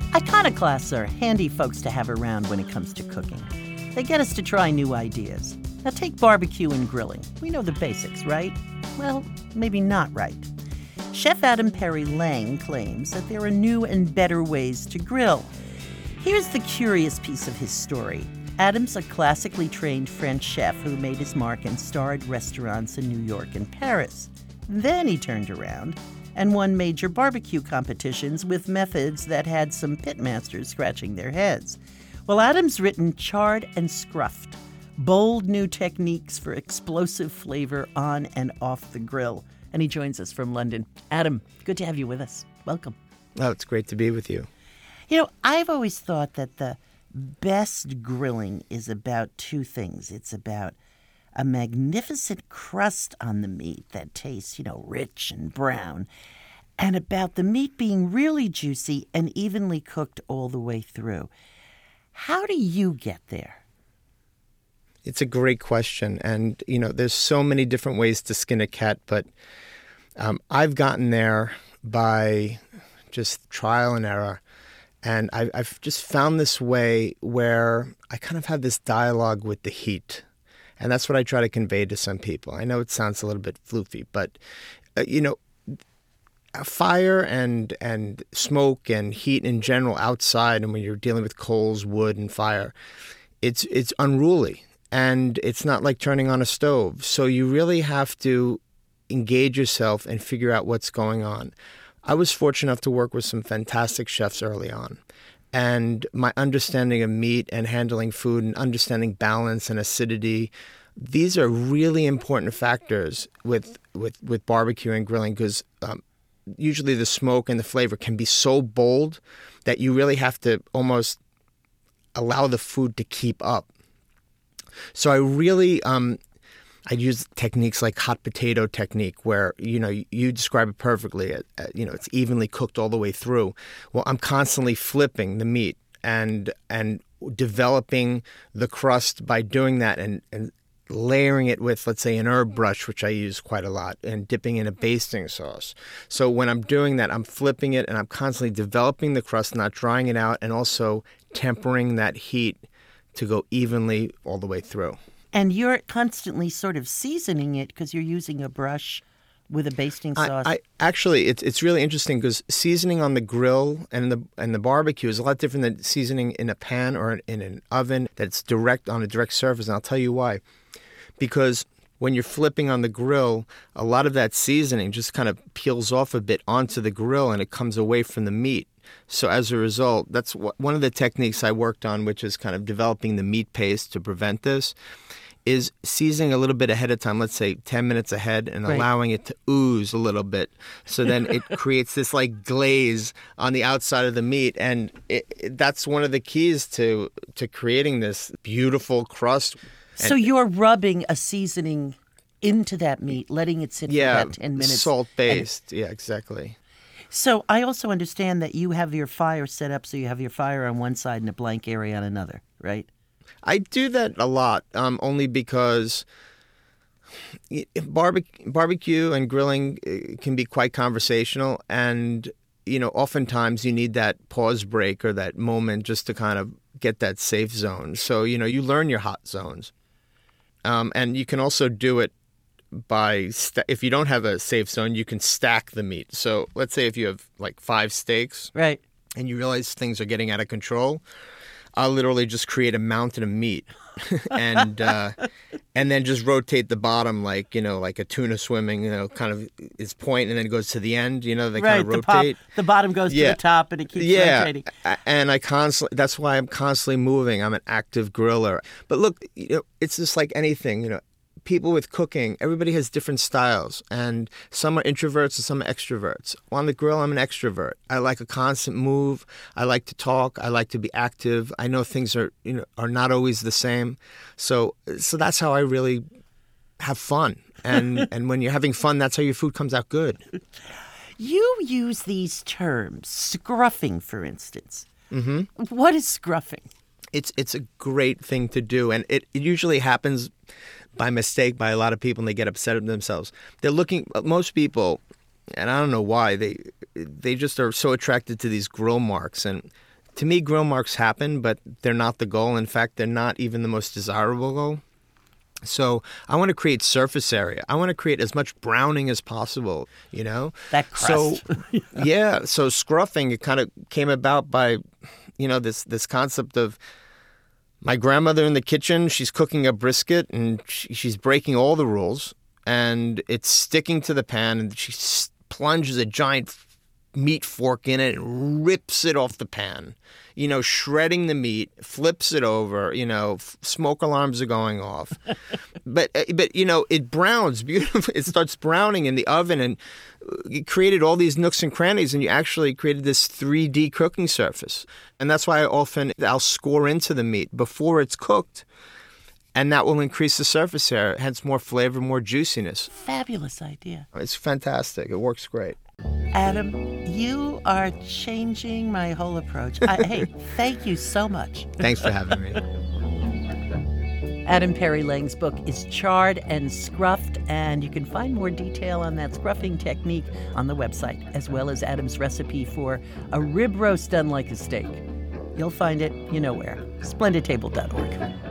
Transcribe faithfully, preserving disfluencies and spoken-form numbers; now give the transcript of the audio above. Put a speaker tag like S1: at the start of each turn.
S1: Iconoclasts are handy folks to have around when it comes to cooking. They get us to try new ideas. Now take barbecue and grilling. We know the basics, right? Well, maybe not right. Chef Adam Perry Lang claims that there are new and better ways to grill. Here's the curious piece of his story. Adam's a classically trained French chef who made his mark in starred restaurants in New York and Paris. Then he turned around and won major barbecue competitions with methods that had some pitmasters scratching their heads. Well, Adam's written Charred and Scruffed, bold new techniques for explosive flavor on and off the grill. And he joins us from London. Adam, good to have you with us. Welcome.
S2: Oh, it's great to be with you.
S1: You know, I've always thought that the best grilling is about two things. It's about a magnificent crust on the meat that tastes, you know, rich and brown, and about the meat being really juicy and evenly cooked all the way through. How do you get there?
S2: It's a great question. And, you know, there's so many different ways to skin a cat, but um, I've gotten there by just trial and error. And I, I've just found this way where I kind of have this dialogue with the heat. And that's what I try to convey to some people. I know it sounds a little bit floofy, but, uh, you know, fire and and smoke and heat in general outside, and when you're dealing with coals, wood, and fire, it's it's unruly. And it's not like turning on a stove. So you really have to engage yourself and figure out what's going on. I was fortunate enough to work with some fantastic chefs early on. And my understanding of meat and handling food and understanding balance and acidity, these are really important factors with with, with barbecue and grilling, because um, usually the smoke and the flavor can be so bold that you really have to almost allow the food to keep up. So I really, um, I use techniques like hot potato technique, where, you know, you describe it perfectly. It, uh, you know, it's evenly cooked all the way through. Well, I'm constantly flipping the meat and and developing the crust by doing that, and, and layering it with, let's say, an herb brush, which I use quite a lot, and dipping in a basting sauce. So when I'm doing that, I'm flipping it, and I'm constantly developing the crust, not drying it out, and also tempering that heat to go evenly all the way through.
S1: And you're constantly sort of seasoning it because you're using a brush with a basting sauce.
S2: I, I actually, it's it's really interesting, because seasoning on the grill and the and the barbecue is a lot different than seasoning in a pan or in an oven that's direct on a direct surface. And I'll tell you why. Because when you're flipping on the grill, a lot of that seasoning just kind of peels off a bit onto the grill, and it comes away from the meat. So as a result, that's one of the techniques I worked on, which is kind of developing the meat paste to prevent this, is seasoning a little bit ahead of time, let's say ten minutes ahead, and
S1: right.
S2: allowing it to ooze a little bit. So then it creates this like glaze on the outside of the meat. And it, it, that's one of the keys to, to creating this beautiful crust.
S1: So
S2: and,
S1: you're rubbing a seasoning into that meat, letting it sit
S2: yeah,
S1: for about ten minutes.
S2: Salt-based. And, yeah, exactly.
S1: So I also understand that you have your fire set up so you have your fire on one side and a blank area on another, right?
S2: I do that a lot, um, only because barbe- barbecue and grilling can be quite conversational. And, you know, oftentimes you need that pause break or that moment just to kind of get that safe zone. So, you know, you learn your hot zones. Um, and you can also do it by, st- if you don't have a safe zone, you can stack the meat. So let's say if you have like five steaks,
S1: right,
S2: and you realize things are getting out of control, I'll literally just create a mountain of meat and uh, and then just rotate the bottom like, you know, like a tuna swimming, you know, kind of its point, and then it goes to the end, you know, they
S1: right,
S2: kind of rotate.
S1: The, pop, the bottom goes
S2: yeah.
S1: to the top and it keeps
S2: yeah.
S1: rotating.
S2: And I constantly, that's why I'm constantly moving. I'm an active griller. But look, you know, it's just like anything, you know, people with cooking, everybody has different styles, and some are introverts and some are extroverts. On the grill, I'm an extrovert. I like a constant move. I like to talk. I like to be active. I know things are, you know, are not always the same. So, so that's how I really have fun. And and when you're having fun, that's how your food comes out good.
S1: You use these terms, scruffing, for instance.
S2: Mm-hmm.
S1: What is scruffing?
S2: It's it's a great thing to do, and it, it usually happens by mistake by a lot of people, and they get upset at themselves. They're looking, most people, and I don't know why, they they just are so attracted to these grill marks, and To me, grill marks happen, but they're not the goal. In fact, they're not even the most desirable goal. So I want to create surface area. I want to create as much browning as possible, you know?
S1: That crust.
S2: So, yeah. So scruffing, it kind of came about by, you know, this, this concept of my grandmother in the kitchen. She's cooking a brisket and she, she's breaking all the rules and it's sticking to the pan and she plunges a giant meat fork in it and rips it off the pan, you know, shredding the meat, flips it over, you know, f- smoke alarms are going off. but, but you know, it browns beautifully. It starts browning in the oven and it created all these nooks and crannies and you actually created this three D cooking surface. And that's why I often, I'll score into the meat before it's cooked. And that will increase the surface area, hence more flavor, more juiciness.
S1: Fabulous idea.
S2: It's fantastic. It works great.
S1: Adam, you are changing my whole approach. I, hey, thank you so much.
S2: Thanks for having me.
S1: Adam Perry Lang's book is Charred and Scruffed, and you can find more detail on that scruffing technique on the website, as well as Adam's recipe for a rib roast done like a steak. You'll find it, you know where, splendid table dot org.